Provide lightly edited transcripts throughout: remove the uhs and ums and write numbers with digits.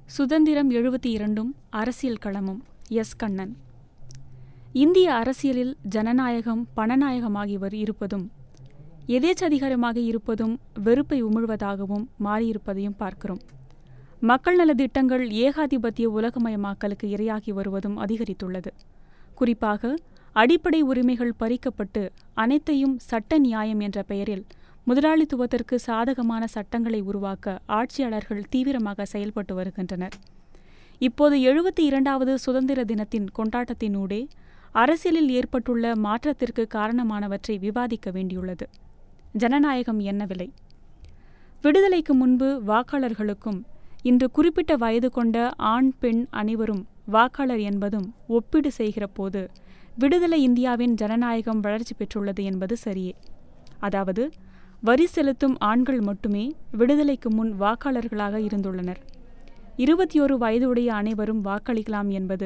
சுதந்திரம் 72ம் அரசியல் களமும். எஸ். கண்ணன். இந்திய அரசியலில் ஜனநாயகம் பணநாயகமாகியவர் இருப்பதும் எதேச்சதிகாரமாக இருப்பதும் வெறுப்பை உமிழ்வதாகவும் மாறியிருப்பதையும் பார்க்கிறோம். மக்கள் நல திட்டங்கள் ஏகாதிபத்திய உலகமயமாக்கலுக்கு இரையாகி வருவதும் அதிகரித்துள்ளது. குறிப்பாக அடிப்படை உரிமைகள் பறிக்கப்பட்டு அனைத்தையும் சட்ட நியாயம் என்ற பெயரில் முதலாளித்துவத்திற்கு சாதகமான சட்டங்களை உருவாக்க ஆட்சியாளர்கள் தீவிரமாக செயல்பட்டு வருகின்றனர். இப்போது 72வது சுதந்திர தினத்தின் கொண்டாட்டத்தினூடே அரசியலில் ஏற்பட்டுள்ள மாற்றத்திற்கு காரணமானவற்றை விவாதிக்க வேண்டியுள்ளது. ஜனநாயகம் என்ன விலை? விடுதலைக்கு முன்பு வாக்காளர்களுக்கும் இன்று குறிப்பிட்ட வயது கொண்ட ஆண் பெண் அனைவரும் வாக்காளர் என்பதும் ஒப்பீடு செய்கிற போது விடுதலை இந்தியாவின் ஜனநாயகம் வளர்ச்சி பெற்றுள்ளது என்பது சரியே. அதாவது வரி செலுத்தும் ஆண்கள் மட்டுமே விடுதலைக்கு முன் வாக்காளர்களாக இருந்துள்ளனர். 21 வயதுடைய அனைவரும் வாக்களிக்கலாம் என்பது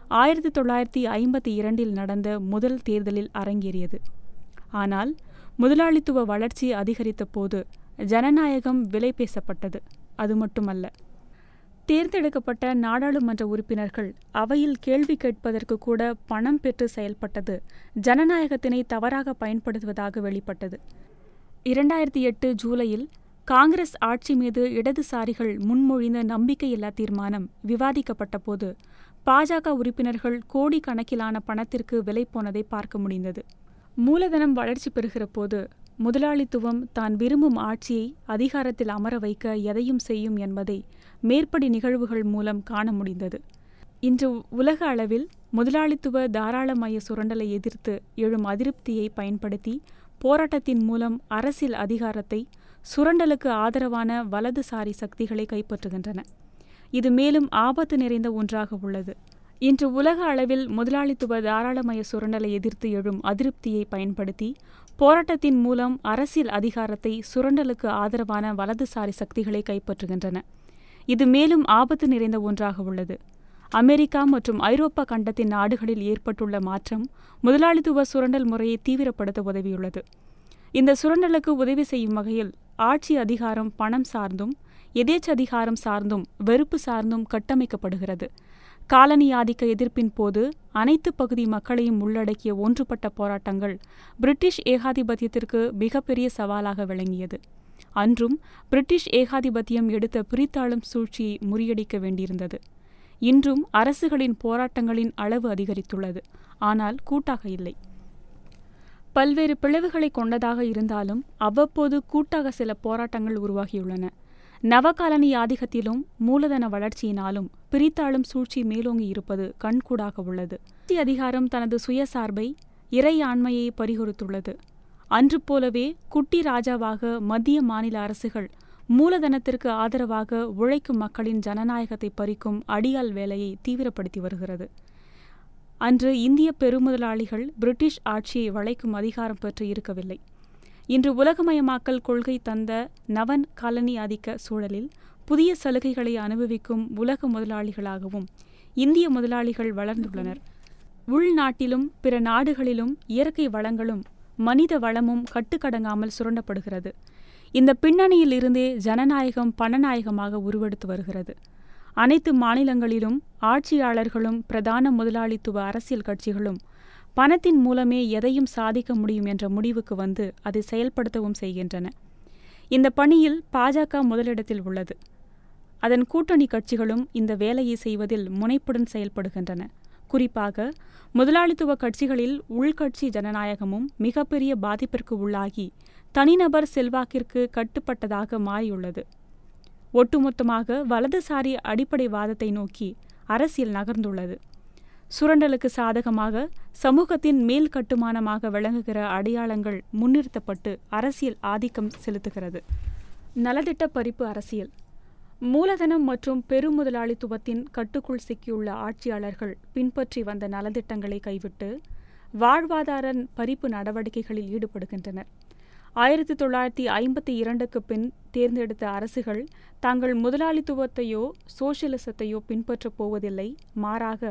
1952 நடந்த முதல் தேர்தலில் அரங்கேறியது. ஆனால் முதலாளித்துவ வளர்ச்சி அதிகரித்த போது ஜனநாயகம் விலை பேசப்பட்டது. அது மட்டுமல்ல, தேர்ந்தெடுக்கப்பட்ட நாடாளுமன்ற உறுப்பினர்கள் அவையில் கேள்வி கேட்பதற்கு கூட பணம் பெற்று செயல்பட்டது ஜனநாயகத்தினை தவறாக பயன்படுத்துவதாக வெளிப்பட்டது. 2008 ஜூலையில் காங்கிரஸ் ஆட்சி மீது இடதுசாரிகள் முன்மொழிந்த நம்பிக்கையில்லா தீர்மானம் விவாதிக்கப்பட்ட போது பாஜக உறுப்பினர்கள் கோடிக்கணக்கிலான பணத்திற்கு விலை போனதை பார்க்க முடிந்தது. மூலதனம் வளர்ச்சி பெறுகிற போது முதலாளித்துவம் தான் விரும்பும் ஆட்சியை அதிகாரத்தில் அமர வைக்க எதையும் செய்யும் என்பதை மேற்படி நிகழ்வுகள் மூலம் காண முடிந்தது. இன்று உலக அளவில் முதலாளித்துவ தாராளமய சுரண்டலை எதிர்த்து எழும் அதிருப்தியை பயன்படுத்தி போராட்டத்தின் மூலம் அரசியல் அதிகாரத்தை சுரண்டலுக்கு ஆதரவான வலதுசாரி சக்திகளை கைப்பற்றுகின்றன. இது மேலும் ஆபத்து நிறைந்த ஒன்றாக உள்ளது. இன்று உலக அளவில் முதலாளித்துவ தாராளமய சுரண்டலை எதிர்த்து எழும் அதிருப்தியை பயன்படுத்தி போராட்டத்தின் மூலம் அரசியல் அதிகாரத்தை சுரண்டலுக்கு ஆதரவான வலதுசாரி சக்திகளை கைப்பற்றுகின்றன. இது மேலும் ஆபத்து நிறைந்த ஒன்றாக உள்ளது. அமெரிக்கா மற்றும் ஐரோப்பா கண்டத்தின் நாடுகளில் ஏற்பட்டுள்ள மாற்றம் முதலாளித்துவ சுரண்டல் முறையை தீவிரப்படுத்த உதவியுள்ளது. இந்த சுரண்டலுக்கு உதவி செய்யும் வகையில் ஆட்சி அதிகாரம் பணம் சார்ந்தும் எதேச்சதிகாரம் சார்ந்தும் வெறுப்பு சார்ந்தும் கட்டமைக்கப்படுகிறது. காலனி ஆதிக்க எதிர்ப்பின் போது அனைத்து பகுதி மக்களையும் உள்ளடக்கிய ஒன்றுபட்ட போராட்டங்கள் பிரிட்டிஷ் ஏகாதிபத்தியத்திற்கு மிகப்பெரிய சவாலாக விளங்கியது. அன்றும் பிரிட்டிஷ் ஏகாதிபத்தியம் எடுத்த பிரித்தாளும் சூழ்ச்சியை முறியடிக்க வேண்டியிருந்தது. இன்றும் அரசுகளின் போராட்டங்களின் அளவு அதிகரித்துள்ளது, ஆனால் கூட்டாக இல்லை. பல்வேறு பிளவுகளை கொண்டதாக இருந்தாலும் அவ்வப்போது கூட்டாக சில போராட்டங்கள் உருவாகியுள்ளன. நவகாலனி ஆதிக்கத்திலும் மூலதன வளர்ச்சியினாலும் பிரித்தாளும் சூழ்ச்சி மேலோங்கி இருப்பது கண்கூடாக உள்ளது. அதிகாரம் தனது சுயசார்பை இறையாண்மையை பறிகொடுத்துள்ளது. அன்று போலவே குட்டி ராஜாவாக மத்திய மாநில அரசுகள் மூலதனத்திற்கு ஆதரவாக உழைக்கும் மக்களின் ஜனநாயகத்தை பறிக்கும் அடியால் வேலையை தீவிரப்படுத்தி வருகிறது. அன்று இந்திய பெருமுதலாளிகள் பிரிட்டிஷ் ஆட்சியை வளைக்கும் அதிகாரம் பெற்று இருக்கவில்லை. இன்று உலகமயமாக்கல் கொள்கை தந்த நவன் காலனி ஆதிக்க சூழலில் புதிய சலுகைகளை அனுபவிக்கும் உலக முதலாளிகளாகவும் இந்திய முதலாளிகள் வளர்ந்துள்ளனர். உள்நாட்டிலும் பிற நாடுகளிலும் இயற்கை வளங்களும் மனித வளமும் கட்டுக்கடங்காமல் சுரண்டப்படுகிறது. இந்த பின்னணியில் இருந்தே ஜனநாயகம் பணநாயகமாக உருவெடுத்து வருகிறது. அனைத்து மாநிலங்களிலும் ஆட்சியாளர்களும் பிரதான முதலாளித்துவ அரசியல் கட்சிகளும் பணத்தின் மூலமே எதையும் சாதிக்க முடியும் என்ற முடிவுக்கு வந்து அதை செயல்படுத்தவும் செய்கின்றன. இந்த பணியில் பாஜக முதலிடத்தில் உள்ளது. அதன் கூட்டணி கட்சிகளும் இந்த வேலையை செய்வதில் முனைப்புடன் செயல்படுகின்றன. குறிப்பாக முதலாளித்துவ கட்சிகளில் உள்கட்சி ஜனநாயகமும் மிகப்பெரிய பாதிப்பிற்கு உள்ளாகி தனிநபர் செல்வாக்கிற்கு கட்டுப்பட்டதாக மாறியுள்ளது. ஒட்டுமொத்தமாக வலதுசாரி அடிப்படைவாதத்தை நோக்கி அரசியல் நகர்ந்துள்ளது. சுரண்டலுக்கு சாதகமாக சமூகத்தின் மேல் கட்டுமானமாக விளங்குகிற அடையாளங்கள் முன்னிறுத்தப்பட்டு அரசியல் ஆதிக்கம் செலுத்துகிறது. நலத்திட்ட பறிப்பு அரசியல். மூலதனம் மற்றும் பெருமுதலாளித்துவத்தின் கட்டுக்குள் சிக்கியுள்ள ஆட்சியாளர்கள் பின்பற்றி வந்த நலத்திட்டங்களை கைவிட்டு வாழ்வாதார பறிப்பு நடவடிக்கைகளில் ஈடுபடுகின்றனர். 1952க்கு பின் தேர்ந்தெடுத்த அரசுகள் தாங்கள் முதலாளித்துவத்தையோ சோசியலிசத்தையோ பின்பற்றப் போவதில்லை, மாறாக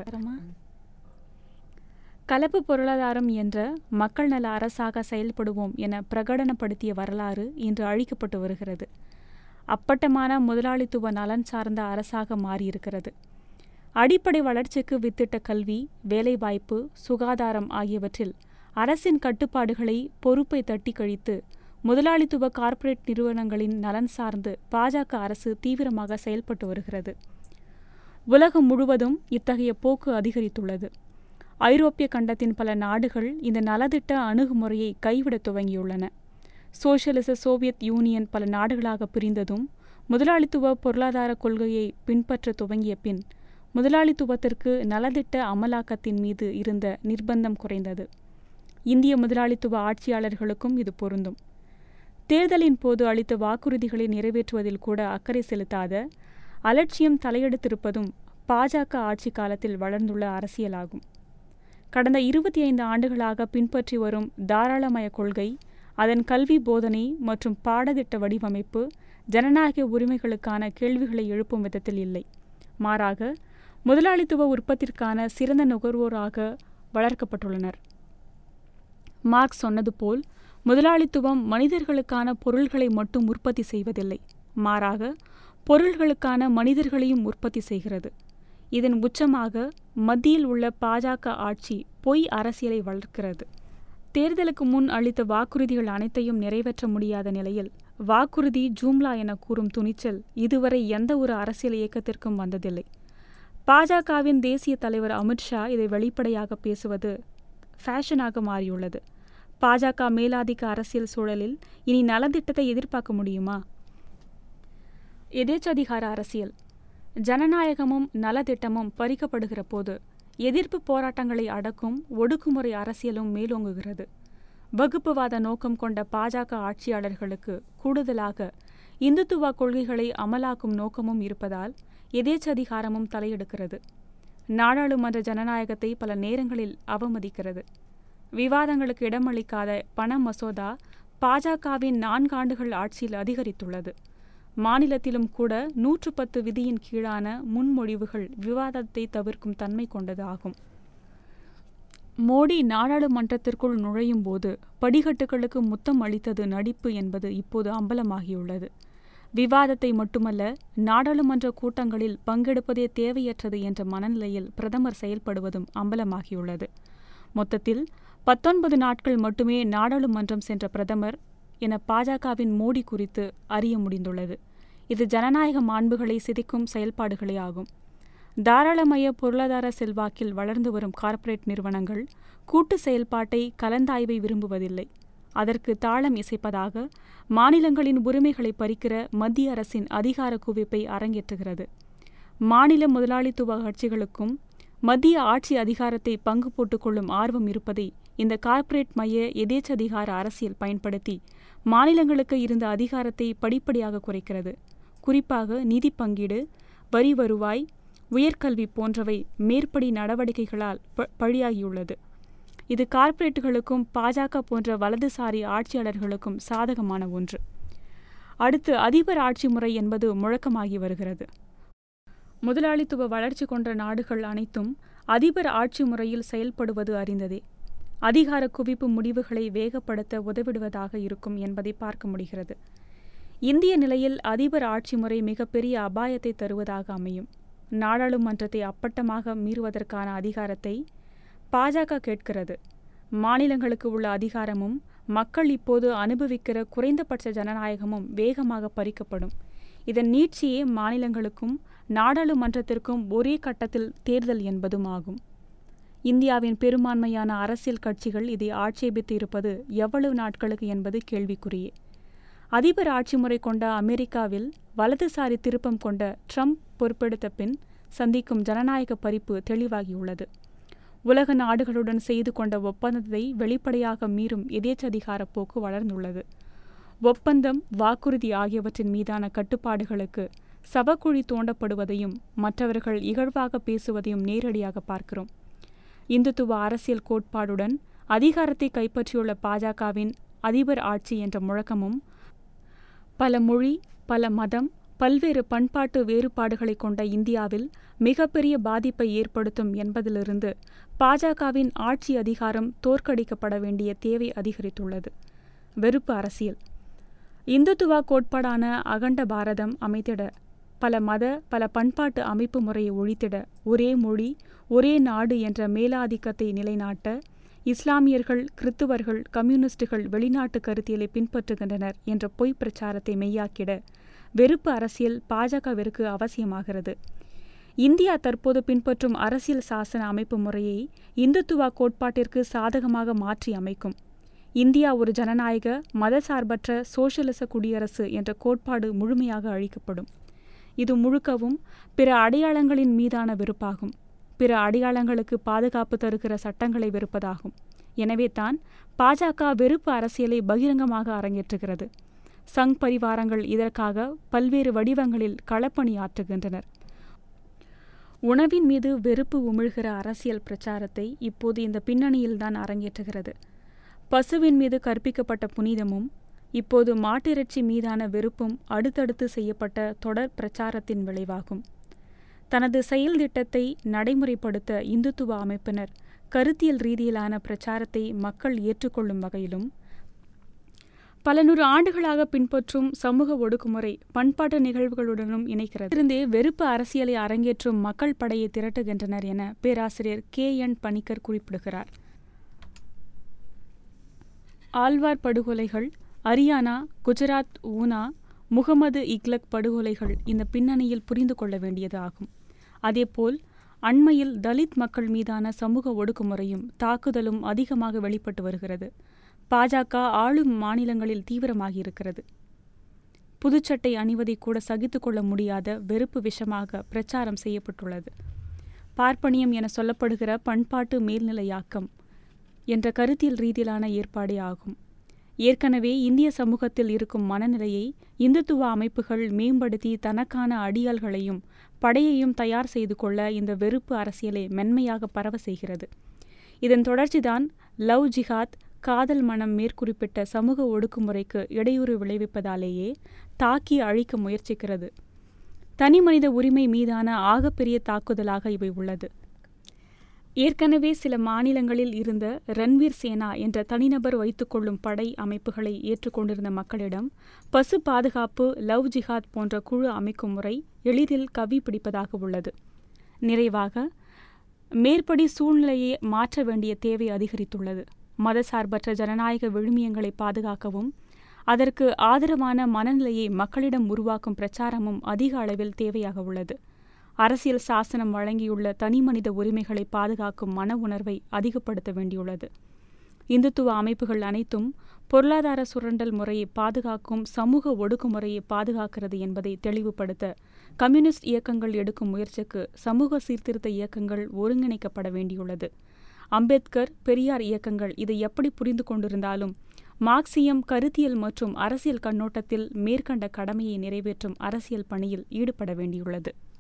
கலப்பு பொருளாதாரம் என்ற மக்கள் நல அரசாக செயல்படுவோம் என பிரகடனப்படுத்திய வரலாறு இன்று அழிக்கப்பட்டு வருகிறது. அப்பட்டமான முதலாளித்துவ நலன் சார்ந்த அரசாக மாறியிருக்கிறது. அடிப்படை வளர்ச்சிக்கு வித்திட்ட கல்வி, வேலைவாய்ப்பு, சுகாதாரம் ஆகியவற்றில் அரசின் கட்டுப்பாடுகளை, பொறுப்பை தட்டி கழித்து முதலாளித்துவ கார்ப்பரேட் நிறுவனங்களின் நலன் சார்ந்து பாஜக அரசு தீவிரமாக செயல்பட்டு வருகிறது. உலகம் முழுவதும் இத்தகைய போக்கு அதிகரித்துள்ளது. ஐரோப்பிய கண்டத்தின் பல நாடுகள் இந்த நலத்திட்ட அணுகுமுறையை கைவிட துவங்கியுள்ளன. சோசியலிச சோவியத் யூனியன் பல நாடுகளாக பிரிந்ததும் முதலாளித்துவ பொருளாதார கொள்கையை பின்பற்ற துவங்கிய பின் முதலாளித்துவத்திற்கு நலத்திட்ட அமலாக்கத்தின் மீது இருந்த நிர்பந்தம் குறைந்தது. இந்திய முதலாளித்துவ ஆட்சியாளர்களுக்கும் இது பொருந்தும். தேர்தலின் போது அளித்த வாக்குறுதிகளை நிறைவேற்றுவதில் கூட அக்கறை செலுத்தாத அலட்சியம் தலையெடுத்திருப்பதும் பாஜக ஆட்சி காலத்தில் வளர்ந்துள்ள அரசியலாகும். கடந்த 25 ஆண்டுகளாக பின்பற்றி வரும் தாராளமய கொள்கை, அதன் கல்வி போதனை மற்றும் பாடத்திட்ட வடிவமைப்பு ஜனநாயக உரிமைகளுக்கான கேள்விகளை எழுப்பும் விதத்தில் இல்லை. மாறாக முதலாளித்துவ உற்பத்திற்கான சிறந்த நுகர்வோராக வளர்க்கப்பட்டுள்ளனர். மார்க்ஸ் சொன்னது போல், முதலாளித்துவம் மனிதர்களுக்கான பொருள்களை மட்டும் உற்பத்தி செய்வதில்லை, மாறாக பொருள்களுக்கான மனிதர்களையும் உற்பத்தி செய்கிறது. இதன் உச்சமாக மத்தியில் உள்ள பாஜக ஆட்சி பொய் அரசியலை வளர்க்கிறது. தேர்தலுக்கு முன் அளித்த வாக்குறுதிகள் அனைத்தையும் நிறைவேற்ற முடியாத நிலையில் வாக்குறுதி ஜூம்லா என கூறும் துணிச்சல் இதுவரை எந்த ஒரு அரசியல் இயக்கத்திற்கும் வந்ததில்லை. பாஜகவின் தேசிய தலைவர் அமித்ஷா இதை வெளிப்படையாக பேசுவது ஃபேஷனாக மாறியுள்ளது. பாஜக மேலாதிக்க அரசியல் சூழலில் இனி நலத்திட்டத்தை எதிர்பார்க்க முடியுமா? எதேச்சதிகார அரசியல், ஜனநாயகமும் நலத்திட்டமும் பறிக்கப்படுகிற போது எதிர்ப்பு போராட்டங்களை அடக்கும் ஒடுக்குமுறை அரசியலும் மேலோங்குகிறது. வகுப்புவாத நோக்கம் கொண்ட பாஜக ஆட்சியாளர்களுக்கு கூடுதலாக இந்துத்துவ கொள்கைகளை அமலாக்கும் நோக்கமும் இருப்பதால் எதேச்சதிகாரமும் தலையெடுக்கிறது. நாடாளுமன்ற ஜனநாயகத்தை பல நேரங்களில் அவமதிக்கிறது. விவாதங்களுக்கு இடமளிக்காத பண மசோதா பாஜகவின் 4 ஆண்டுகள் ஆட்சியில் அதிகரித்துள்ளது. மாநிலத்திலும் கூட 110 விதியின் கீழான முன்மொழிவுகள் விவாதத்தை தவிர்க்கும் தன்மை கொண்டது ஆகும். மோடி நாடாளுமன்றத்திற்குள் நுழையும் போது படிக்கட்டுகளுக்கு முத்தம் அளித்தது நடிப்பு என்பது இப்போது அம்பலமாகியுள்ளது. விவாதத்தை மட்டுமல்ல, நாடாளுமன்ற கூட்டங்களில் பங்கெடுப்பதே தேவையற்றது என்ற மனநிலையில் பிரதமர் செயல்படுவதும் அம்பலமாகியுள்ளது. மொத்தத்தில் 19 நாட்கள் மட்டுமே நாடாளுமன்றம் சென்ற பிரதமர் என பாஜகவின் மோடி குறித்து அறிய முடிந்துள்ளது. இது ஜனநாயக மாண்புகளை சிதைக்கும் செயல்பாடுகளே ஆகும். தாராளமய பொருளாதார செல்வாக்கில் வளர்ந்து வரும் கார்ப்பரேட் நிறுவனங்கள் கூட்டு செயல்பாட்டை, கலந்தாய்வை விரும்புவதில்லை. அதற்கு தாளம் இசைப்பதாக மாநிலங்களின் உரிமைகளை பறிக்கிற மத்திய அரசின் அதிகார குவிப்பை அரங்கேற்றுகிறது. மாநில முதலாளித்துவ கட்சிகளுக்கும் மத்திய ஆட்சி அதிகாரத்தை பங்கு போட்டுக் கொள்ளும் ஆர்வம் இருப்பதை இந்த கார்ப்பரேட் மைய எதேச்சதிகார அரசியல் பயன்படுத்தி மாநிலங்களுக்கு இருந்த அதிகாரத்தை படிப்படியாக குறைக்கிறது. குறிப்பாக நிதி பங்கீடு, வரி வருவாய், உயர்கல்வி போன்றவை மேற்படி நடவடிக்கைகளால் பழியாகியுள்ளது. இது கார்ப்பரேட்டுகளுக்கும் பாஜக போன்ற வலதுசாரி ஆட்சியாளர்களுக்கும் சாதகமான ஒன்று. அடுத்து அதிபர் ஆட்சி முறை என்பது முழக்கமாகி வருகிறது. முதலாளித்துவ வளர்ச்சி கொண்ட நாடுகள் அனைத்தும் அதிபர் ஆட்சி முறையில் செயல்படுவது அறிந்ததே. அதிகார குவிப்பு முடிவுகளை வேகப்படுத்த உதவிடுவதாக இருக்கும் என்பதை பார்க்க முடிகிறது. இந்திய நிலையில் அதிபர் ஆட்சி முறை மிகப்பெரிய அபாயத்தை தருவதாக அமையும். நாடாளுமன்றத்தை அப்பட்டமாக மீறுவதற்கான அதிகாரத்தை பாஜக கேட்கிறது. மாநிலங்களுக்கு உள்ள அதிகாரமும் மக்கள் இப்போது அனுபவிக்கிற குறைந்தபட்ச ஜனநாயகமும் வேகமாக பறிக்கப்படும். இதன் நீட்சியே மாநிலங்களுக்கும் நாடாளுமன்றத்திற்கும் ஒரே கட்டத்தில் தேர்தல் என்பதும் ஆகும். இந்தியாவின் பெரும்பான்மையான அரசியல் கட்சிகள் இதை ஆட்சேபித்து இருப்பது எவ்வளவு நாட்களுக்கு என்பது கேள்விக்குறியே. அதிபர் ஆட்சி முறை கொண்ட அமெரிக்காவில் வலதுசாரி திருப்பம் கொண்ட ட்ரம்ப் பொறுப்பெடுத்த பின் சந்திக்கும் ஜனநாயக பறிப்பு தெளிவாகியுள்ளது. உலக நாடுகளுடன் செய்து கொண்ட ஒப்பந்தத்தை வெளிப்படையாக மீறும் எதேச்சதிகார போக்கு வளர்ந்துள்ளது. ஒப்பந்தம், வாக்குறுதி ஆகியவற்றின் மீதான கட்டுப்பாடுகளுக்கு சவக்குழி தோண்டப்படுவதையும் மற்றவர்கள் இகழ்வாக பேசுவதையும் நேரடியாக பார்க்கிறோம். இந்துத்துவ அரசியல் கோட்பாடுடன் அதிகாரத்தை கைப்பற்றியுள்ள பாஜகவின் அதிபர் ஆட்சி என்ற முழக்கமும் பல மொழி, பல மதம், பல்வேறு பண்பாட்டு வேறுபாடுகளை கொண்ட இந்தியாவில் மிகப்பெரிய பாதிப்பை ஏற்படுத்தும் என்பதிலிருந்து பாஜகவின் ஆட்சி அதிகாரம் தோற்கடிக்கப்பட வேண்டிய தேவை அதிகரித்துள்ளது. வெறுப்பு அரசியல். இந்துத்துவா கோட்பாடான அகண்ட பாரதம் அமைத்திட, பல மத பல பண்பாட்டு அமைப்பு முறையை ஒழித்திட, ஒரே மொழி ஒரே நாடு என்ற மேலாதிக்கத்தை நிலைநாட்ட இஸ்லாமியர்கள், கிறித்துவர்கள், கம்யூனிஸ்டுகள் வெளிநாட்டு கருத்தியலை பின்பற்றுகின்றனர் என்ற பொய் பிரச்சாரத்தை மெய்யாக்கிட வெறுப்பு அரசியல் பாஜகவிற்கு அவசியமாகிறது. இந்தியா தற்போது பின்பற்றும் அரசியல் சாசன அமைப்பு முறையை இந்துத்துவா கோட்பாட்டிற்கு சாதகமாக மாற்றி அமைக்கும். இந்தியா ஒரு ஜனநாயக மதசார்பற்ற சோசியலிச குடியரசு என்ற கோட்பாடு முழுமையாக அழிக்கப்படும். இது முழுக்கவும் பிற அடையாளங்களின் மீதான வெறுப்பாகும். பிற அடையாளங்களுக்கு பாதுகாப்பு தருகிற சட்டங்களை வெறுப்பதாகும். எனவே தான் பாஜக வெறுப்பு அரசியலை பகிரங்கமாக அரங்கேற்றுகிறது. சங் பரிவாரங்கள் இதற்காக பல்வேறு வடிவங்களில் களப்பணியாற்றுகின்றனர். உணவின் மீது வெறுப்பு உமிழ்கிற அரசியல் பிரச்சாரத்தை இப்போது இந்த பின்னணியில்தான் அரங்கேற்றுகிறது. பசுவின் மீது கற்பிக்கப்பட்ட புனிதமும் இப்போது மாட்டிறைச்சி மீதான வெறுப்பும் அடுத்தடுத்து செய்யப்பட்ட தொடர் பிரச்சாரத்தின் விளைவாகும். தனது செயல் திட்டத்தை நடைமுறைப்படுத்த இந்துத்துவ அமைப்பினர் கருத்தியல் ரீதியிலான பிரச்சாரத்தை மக்கள் ஏற்றுக்கொள்ளும் வகையிலும், பல நூறு ஆண்டுகளாக பின்பற்றும் சமூக ஒடுக்குமுறை பண்பாட்டு நிகழ்வுகளுடனும் இணைக்கிறது. இருந்தே வெறுப்பு அரசியலை அரங்கேற்றும் மக்கள் படையை திரட்டுகின்றனர் என பேராசிரியர் KN பணிக்கர் குறிப்பிடுகிறார். ஆழ்வார் படுகொலைகள், அரியானா, குஜராத் ஊனா, முகமது இக்லக் படுகொலைகள் இந்த பின்னணியில் புரிந்து கொள்ள வேண்டியது ஆகும். அதேபோல் அண்மையில் தலித் மக்கள் மீதான சமூக ஒடுக்குமுறையும் தாக்குதலும் அதிகமாக வெளிப்பட்டு வருகிறது. பாஜக ஆளும் மாநிலங்களில் தீவிரமாகியிருக்கிறது. புதுச்சட்டை அணிவதை கூட சகித்துக் கொள்ள முடியாத வெறுப்பு விஷமாக பிரச்சாரம் செய்யப்பட்டுள்ளது. பார்ப்பனியம் என சொல்லப்படுகிற பண்பாட்டு மேல்நிலையாக்கம் என்ற கருத்தியல் ரீதியிலான ஏற்பாடே ஆகும். ஏற்கனவே இந்திய சமூகத்தில் இருக்கும் மனநிலையை இந்துத்துவ அமைப்புகள் மேம்படுத்தி தனக்கான அடியாள்களையும் படையையும் தயார் செய்து கொள்ள இந்த வெறுப்பு அரசியலை மென்மையாக பரவ செய்கிறது. இதன் தொடர்ச்சிதான் லவ் ஜிஹாத், காதல் மனம் மேற்குறிப்பிட்ட சமூக ஒடுக்குமுறைக்கு இடையூறு விளைவிப்பதாலேயே தாக்கி அழிக்க முயற்சிக்கிறது. தனி மனித உரிமை மீதான ஆகப்பெரிய தாக்குதலாக இவை உள்ளது. ஏற்கனவே சில மாநிலங்களில் இருந்த ரன்வீர் சேனா என்ற தனிநபர் வைத்துக்கொள்ளும் படை அமைப்புகளை ஏற்றுக்கொண்டிருந்த மக்களிடம் பசு பாதுகாப்பு, லவ் ஜிஹாத் போன்ற குழு அமைக்கும் முறை எளிதில் கவி பிடிப்பதாக உள்ளது. நிறைவாக, மேற்படி சூழ்நிலையை மாற்ற வேண்டிய தேவை அதிகரித்துள்ளது. மதசார்பற்ற ஜனநாயக விழுமியங்களை பாதுகாக்கவும் அதற்கு ஆதரவான மனநிலையை மக்களிடம் உருவாக்கும் பிரச்சாரமும் அதிக அளவில் தேவையாக உள்ளது. அரசியல் சாசனம் வழங்கியுள்ள தனிமனித உரிமைகளை பாதுகாக்கும் மன உணர்வை அதிகப்படுத்த வேண்டியுள்ளது. இந்துத்துவ அமைப்புகள் அனைத்தும் பொருளாதார சுரண்டல் முறையை பாதுகாக்கும் சமூக ஒடுக்குமுறையை பாதுகாக்கிறது என்பதை தெளிவுபடுத்த கம்யூனிஸ்ட் இயக்கங்கள் எடுக்கும் முயற்சிக்கு சமூக சீர்திருத்த இயக்கங்கள் ஒருங்கிணைக்கப்பட வேண்டியுள்ளது. அம்பேத்கர், பெரியார் இயக்கங்கள் இதை எப்படி புரிந்து கொண்டிருந்தாலும் மார்க்சியம் கருத்தியல் மற்றும் அரசியல் கண்ணோட்டத்தில் மேற்கண்ட கடமையை நிறைவேற்றும் அரசியல் பணியில் ஈடுபட வேண்டியுள்ளது.